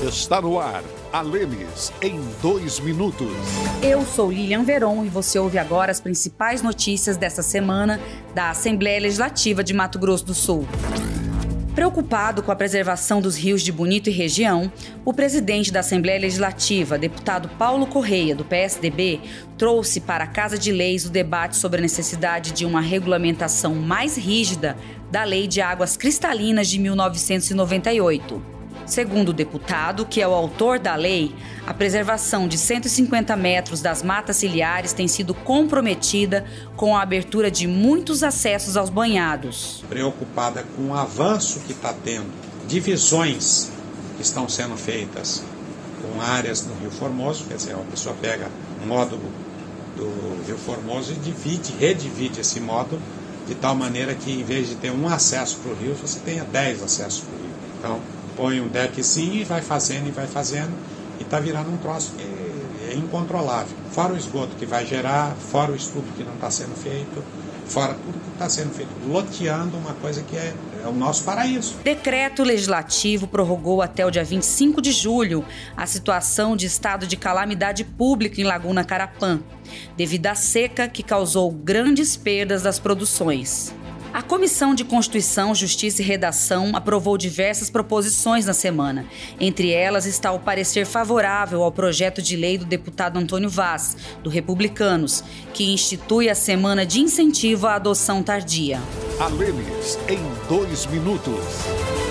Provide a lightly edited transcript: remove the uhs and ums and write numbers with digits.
Está no ar, Alemes em 2 minutos. Eu sou Lilian Veron e você ouve agora as principais notícias desta semana da Assembleia Legislativa de Mato Grosso do Sul. Preocupado com a preservação dos rios de Bonito e região, o presidente da Assembleia Legislativa, deputado Paulo Correia, do PSDB, trouxe para a Casa de Leis o debate sobre a necessidade de uma regulamentação mais rígida da Lei de Águas Cristalinas de 1998. Segundo o deputado, que é o autor da lei, a preservação de 150 metros das matas ciliares tem sido comprometida com a abertura de muitos acessos aos banhados. Preocupada com o avanço que está tendo, divisões que estão sendo feitas com áreas do Rio Formoso, quer dizer, a pessoa pega um módulo do Rio Formoso e redivide esse módulo de tal maneira que, em vez de ter um acesso para o rio, você tenha 10 acessos para o rio. Então, põe um deckzinho e vai fazendo, e está virando um troço que é incontrolável. Fora o esgoto que vai gerar, fora o estudo que não está sendo feito, fora tudo que está sendo feito, loteando uma coisa que é o nosso paraíso. Decreto legislativo prorrogou até o dia 25 de julho a situação de estado de calamidade pública em Laguna Carapã, devido à seca que causou grandes perdas das produções. A Comissão de Constituição, Justiça e Redação aprovou diversas proposições na semana. Entre elas está o parecer favorável ao projeto de lei do deputado Antônio Vaz, do Republicanos, que institui a Semana de Incentivo à Adoção Tardia. Alemes em 2 minutos.